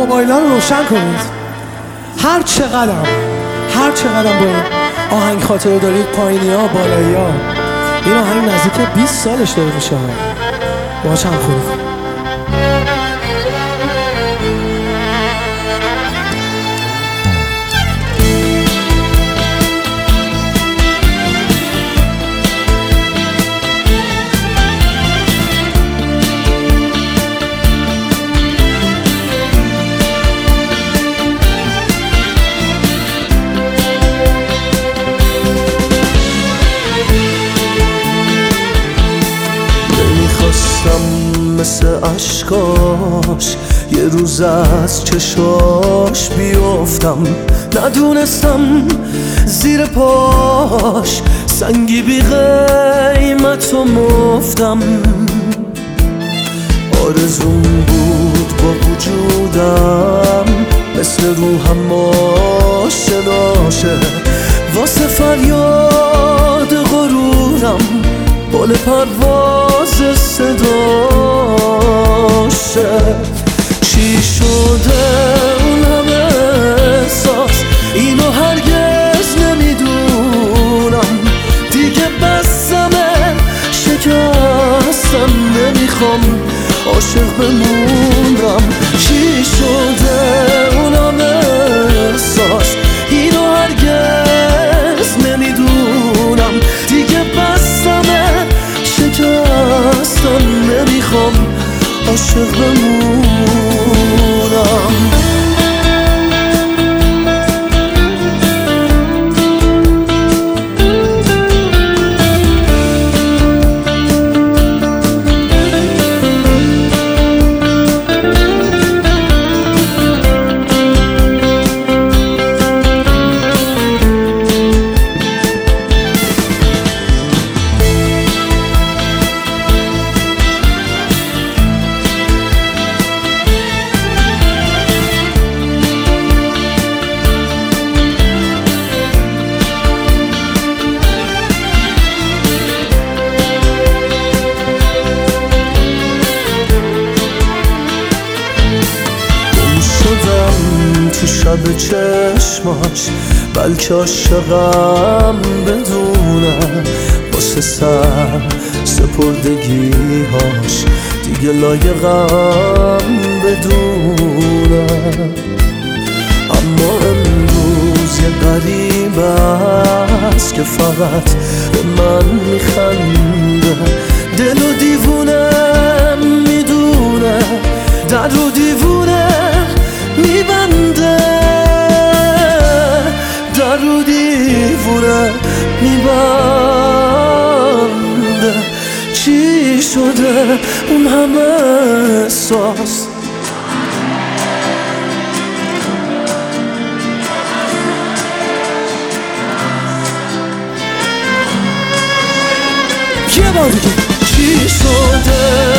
موبایل‌ها رو روشن کنید. هر چقدر با این آهنگ خاطره دارید، پایینی‌ها بالایی‌ها، این آهنگ نزدیک 20 سالش داره میشه. باهاش هم خوب مثل عشقاش یه روز از چشاش بیفتم، ندونستم زیر پاش سنگی بی قیمت و مفتم. آرزوم بود با وجودم مثل روحم آشناشه، واسه فریاد غرورم بال پرواز صداشه. چی شده اون همه احساس، اینو هرگز نمیدونم. دیگه بسمه شکستم، نمیخوام عاشق بمونم. چی شده اون همه احساس، اینو هرگز نمیدونم. دیگه بسمه شکستم، نمیخوام عاشق بمونم. تو شب چشماش بلکه عاشقم بدونه، واسه سر سپردگیهاش دیگه لایقم بدونه. اما امروز یه غریب است که فقط به من میخنده، دل و دیوونه میدونه، در رو دیوونه میبنده، در رو دیوونه میبنده. چی شده اون همه احساس، یه بار دیگه. چی شده